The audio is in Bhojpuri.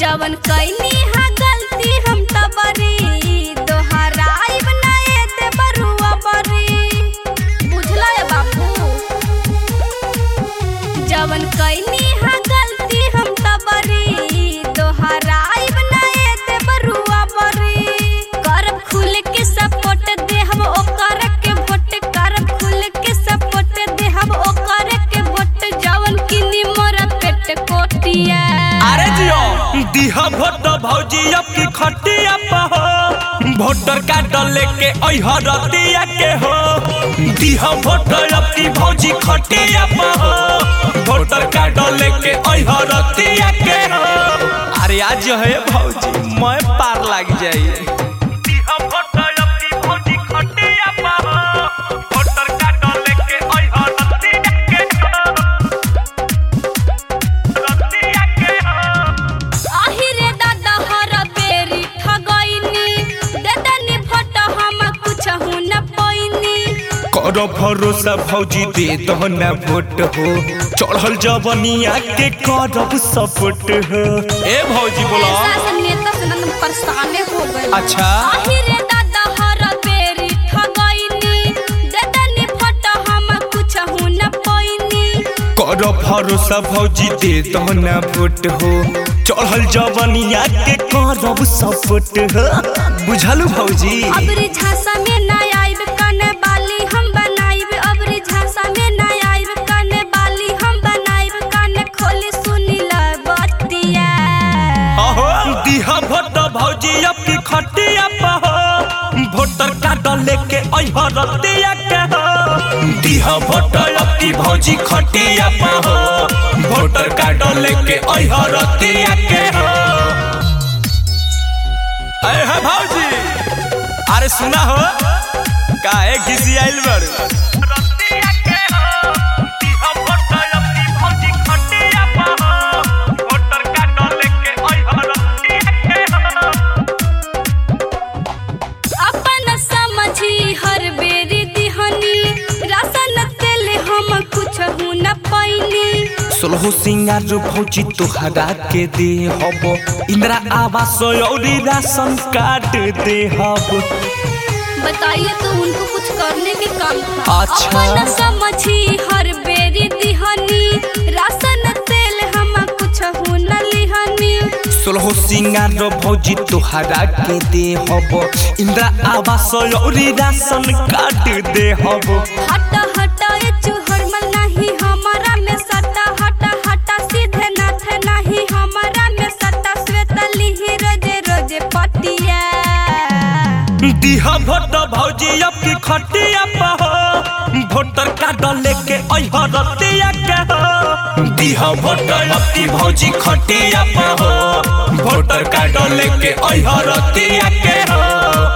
जवन कैनी हा गलती हम तबरी दोहराइब ना एते बरुआ बरी बुझला है बाबू। जवन कैनी हा गलती हम तबरी दोहराइब ना एते बरुआ बरी करब खुल के सपोर्ट दे हम ओकर के वोट करब खुल के सपोर्ट दे हम ओकर के वोट जवन किनी मोर पेट कोटिया। अरे जियो दिहा भोट भौजी अब की खटिया पर हो वोटर कार्ड लेके अइहा रतिया के हो दिहा भोट अब की भौजी खटिया पर हो वोटर कार्ड लेके अइहा रतिया के हो। अरे आज जो है भौजी मैं पार लग जाइए दिहा भोट अब की भौजी खटिया पर हो वोटर कार्ड लेके अइहा रतिया के हो रतिया के हो। आहिरे दादा हर बेरी ठगैनी देदनी भोट हम कुछ हु न पैनी करो भरोसा भौजी दे दो ना वोट हो चढ़ल जवनिया के करब सपोर्ट हो। ए भौजी बोला ऐसा नेता से हम परेशान हो गए। अच्छा आहिरे दादा हर बेरी ठगैनी देदनी भोट हम कुछ हु न पैनी करो भरोसा भौजी दे दो ना वोट हो चढ़ल जवनिया के करब सपोर्ट हो बुझलू भौजी। अबरी झांसा में ना आइब कने बाली हम बनाइब अबरी झांसा में ना आइब कने बाली हम बनाइब कने खोली सुनी ल बतिया। दिहा भोट भौजी अब की खटिया पर हो वोटर कार्ड लेके अइहा रतिया के हो दिहा भोट अब की भौजी खटिया पर हो वोटर कार्ड लेके अइहा रतिया के हो। अरे भौजी अरे सुना हो काहे घिसी आइल बड़ रतिया के हो दिहा भोट अब की भौजी खटिया पर हो वोटर कार्ड लेके अइहा रतिया के हो। अपन समझी हर बेरी दिहनी राशन तेल हम कुछ हु न पैनी सोलह सिंगार भौजी तोहरा के दे हब इंदिरा आवास और राशन कार्ड दे हब। बताइए तो उनको कुछ करने के काम था। अच्छा। अपन समझी हर बेरी दिहनी राशन तेल हम कुछ हु न लिहनी सोलह सिंगार भौजी तोहरा के दे हब इंदिरा आवास और राशन कार्ड दे हब। हट हट ए चुहरमल नहीं हमारा में सटा हट हट सीधे नाथ नहीं हमारा में सटा श्वेतली ही रोजे रोजे पटिया। दिहा भोट भौजी अब की खटिया पर हो वोटर कार्ड लेके अइहा रतिया के हो दिहा भोट अब की भौजी खटिया पर हो वोटर कार्ड लेके अइहा रतिया के हो।